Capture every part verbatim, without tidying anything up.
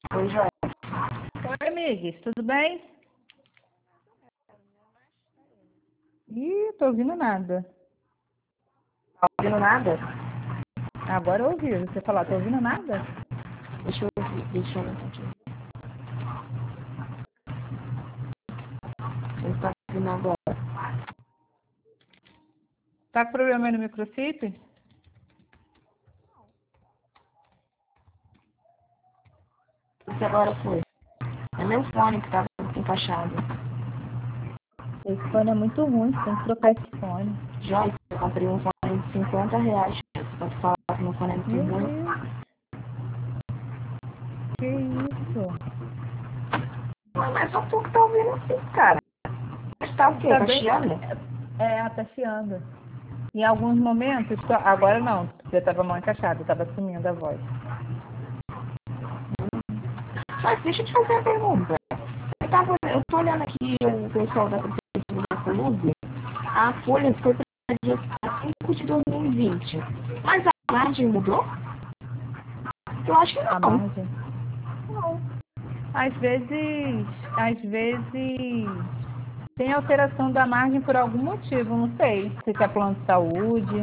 Oi, Joia. Oi, amigos, tudo bem? Ih, tô ouvindo nada. Tá ouvindo nada? Agora eu ouvi você falar, tô ouvindo nada? Deixa eu ouvir, deixa eu ver aqui. Você tá ouvindo agora? Tá com problema aí no microchip? Isso agora foi. É meu fone que tava encaixado. Esse fone é muito ruim, você tem que trocar esse fone. Joia, eu comprei um fone de cinquenta reais. Pra tu falar que meu fone é muito Meu ruim. Deus, que isso? Não, mas só tu que tá ouvindo assim, cara. Mas tá o quê? Tá Tá bem? chiando? É, tá chiando. Em alguns momentos, tô- agora não, porque tava mal encaixado, tava sumindo a voz. Mas deixa eu te fazer uma pergunta. Eu, tava, eu tô olhando aqui o pessoal da Prefeitura da Colube. A folha foi para dia cinco de dois mil e vinte. Mas a margem mudou? Eu acho que A não. margem? Não. Às vezes, às vezes tem alteração da margem por algum motivo, não sei. Se é plano de saúde.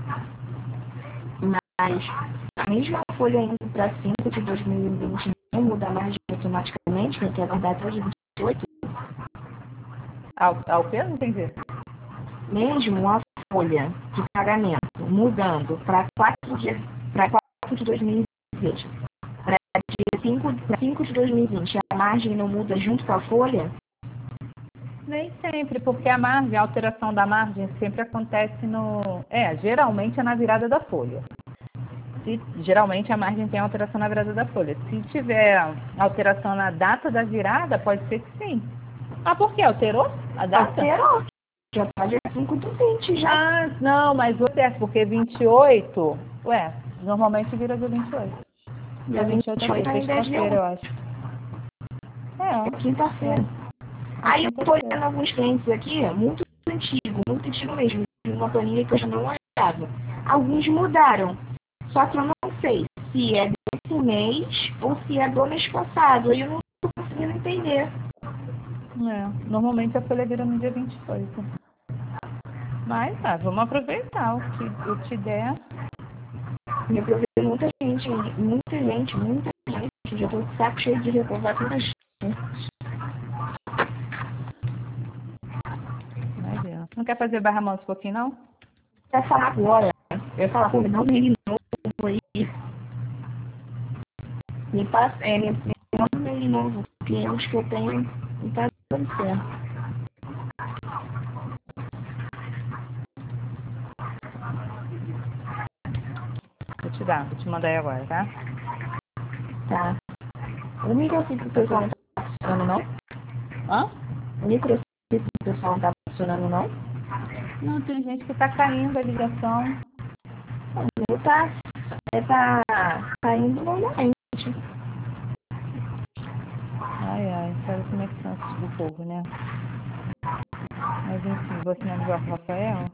Mas a mesma folha indo para cinco de dois mil e vinte não muda a margem automaticamente, porque é verdade até o dia vinte e oito. Ao, ao que? Não entendi. Mesmo a folha de pagamento mudando para quatro de, para quatro de dois mil e vinte, para dia cinco, para cinco de dois mil e vinte, a margem não muda junto com a folha? Nem sempre, porque a margem, a alteração da margem sempre acontece no. É, geralmente é na virada da folha. Se, geralmente a margem tem alteração na virada da folha. Se tiver alteração na data da virada, pode ser que sim. Ah, por quê? Alterou a data? Alterou. Já está dia cinco do vinte já. Ah, não, mas o certo, porque vinte e oito. Ué, normalmente vira dia vinte e oito. Dia Dia vinte e oito é o quê? vinte e oito ainda é dia Sexta-feira, um, eu acho. é É, quinta-feira. é, é Aí eu tô quinta-feira. olhando alguns clientes aqui, muito antigo, muito antigo mesmo, uma planilha que eu já não olhava. Alguns mudaram, só que eu não sei se é desse mês ou se é do mês passado. Aí eu não tô conseguindo entender. É, normalmente a folha vira no dia vinte e oito. Mas, ah, vamos aproveitar o que, o que der. Me provei muita gente, muita gente, muita gente. Já tô de saco cheio de reprovar tanta gente. Vai ver. Não quer fazer barra mansa um pouquinho, não? Quer falar agora? Eu ia falar, pô, me dá um mail novo aí. Me passa, é, me, me manda um mail novo, porque os que eu tenho não tá dando certo. Vou te dar, vou te mandar aí agora, tá? Tá. O microfone do pessoal não tá funcionando, não? Hã? O microfone do pessoal não tá funcionando, não? Não, tem gente que tá caindo a ligação. O meu tá, é, tá caindo normalmente. Ai, ai, sabe como é que são o povo, né? Mas enfim, você não ligar pro Rafael?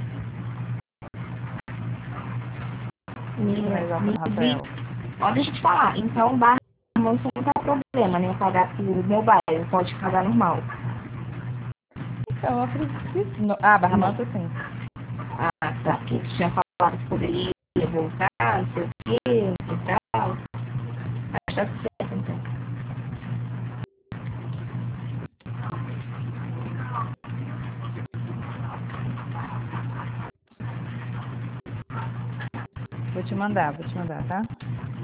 Me, Você vai ligar me pro vi. Rafael? Ó, deixa eu te falar. Então, barra não tem problema, né? Pagar por mobile, pode pagar normal. Então, eu acredito. no- Ah, Barra Não. Mansa, sim. Ah, tá. Porque tu tinha falado que poderia voltar, não sei o quê, e tal. Mas tá certo, então. Vou te mandar, vou te mandar, tá?